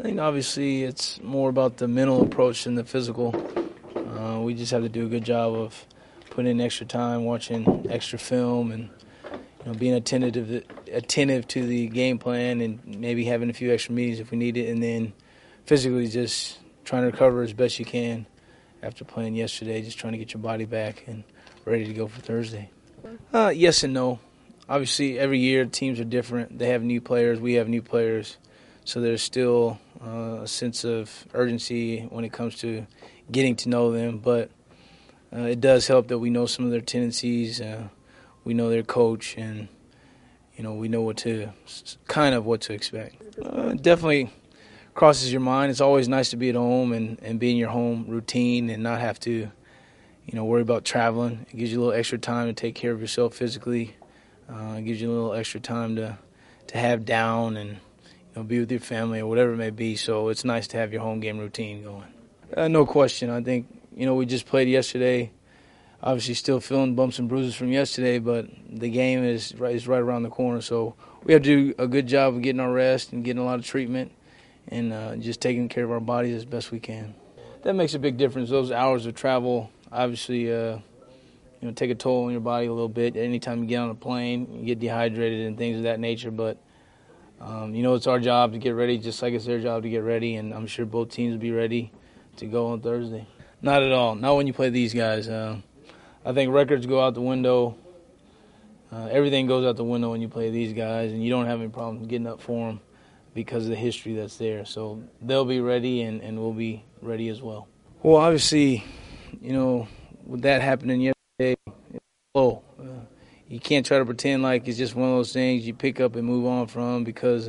think obviously it's more about the mental approach than the physical. We just have to do a good job of putting in extra time, watching extra film, and being attentive to the game plan, and maybe having a few extra meetings if we need it, and then physically just trying to recover as best you can after playing yesterday, just trying to get your body back and ready to go for Thursday. Yes and no. Obviously, every year teams are different. They have new players. We have new players. So there's still a sense of urgency when it comes to getting to know them. But it does help that we know some of their tendencies. We know their coach, and we know what to expect. Definitely crosses your mind. It's always nice to be at home and be in your home routine and not have to worry about traveling. It gives you a little extra time to take care of yourself physically. It gives you a little extra time to have down and be with your family or whatever it may be. So it's nice to have your home game routine going. No question. I think we just played yesterday. Obviously, still feeling bumps and bruises from yesterday, but the game is right around the corner. So we have to do a good job of getting our rest and getting a lot of treatment and just taking care of our bodies as best we can. That makes a big difference. Those hours of travel obviously take a toll on your body a little bit. Anytime you get on a plane, you get dehydrated and things of that nature. But it's our job to get ready, just like it's their job to get ready. And I'm sure both teams will be ready to go on Thursday. Not at all. Not when you play these guys. I think records go out the window. Everything goes out the window when you play these guys, and you don't have any problem getting up for them because of the history that's there. So they'll be ready, and we'll be ready as well. Well, obviously, with that happening yesterday, it's low. You can't try to pretend like it's just one of those things you pick up and move on from because,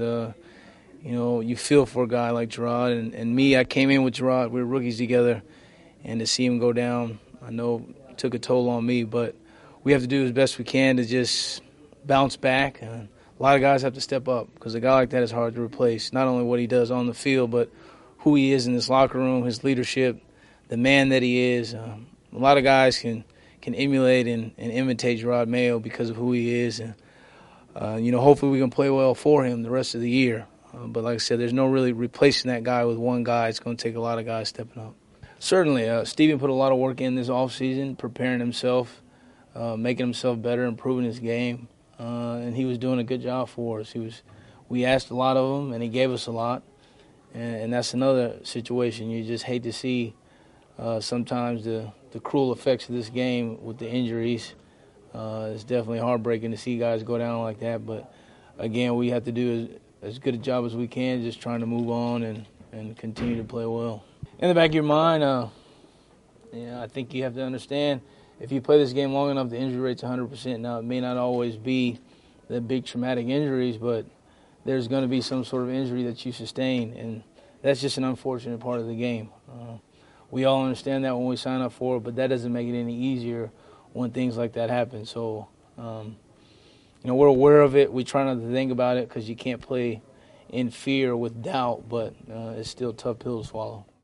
you feel for a guy like Gerard. And me, I came in with Gerard. We were rookies together, and to see him go down, I know it took a toll on me. But we have to do as best we can to just bounce back. A lot of guys have to step up because a guy like that is hard to replace, not only what he does on the field, but who he is in this locker room, his leadership, the man that he is. A lot of guys can emulate and imitate Gerard Mayo because of who he is. And, hopefully we can play well for him the rest of the year. But like I said, there's no really replacing that guy with one guy. It's going to take a lot of guys stepping up. Certainly, Steven put a lot of work in this offseason, preparing himself, making himself better, improving his game. And he was doing a good job for us. We asked a lot of him, and he gave us a lot. And that's another situation. You just hate to see sometimes the cruel effects of this game with the injuries. It's definitely heartbreaking to see guys go down like that. But, again, we have to do as good a job as we can, just trying to move on and continue to play well. In the back of your mind, I think you have to understand if you play this game long enough, the injury rate's 100%. Now, it may not always be the big traumatic injuries, but there's going to be some sort of injury that you sustain, and that's just an unfortunate part of the game. We all understand that when we sign up for it, but that doesn't make it any easier when things like that happen. So, we're aware of it. We try not to think about it because you can't play in fear with doubt, but it's still a tough pill to swallow.